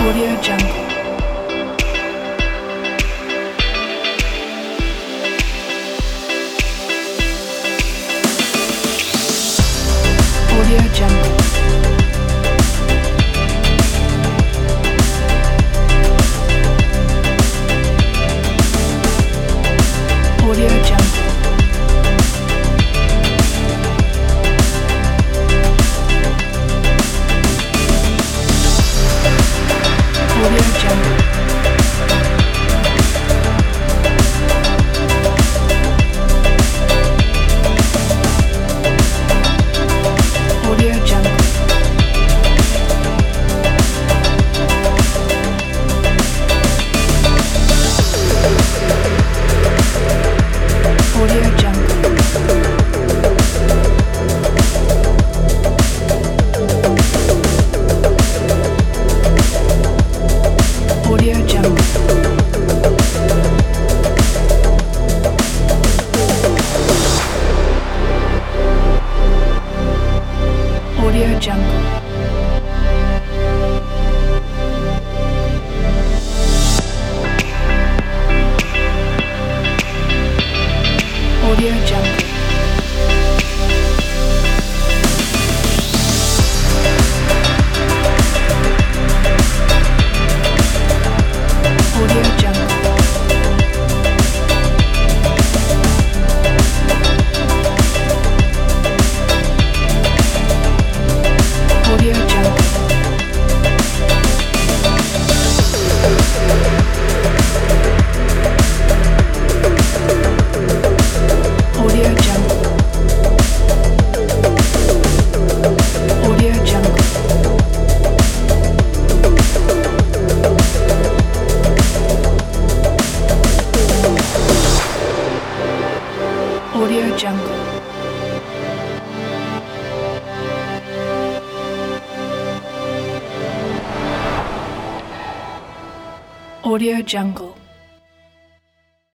Audio Jungle. Audio Jungle. Audio Jungle. Audio Jungle. Audio Jungle. Audio Jungle. Audio Jungle. Audio Jungle. Audio Jungle. Audio Jungle. Audio Jungle. Audio Jungle. Audio Jungle. Audio Jungle. Audio Jungle.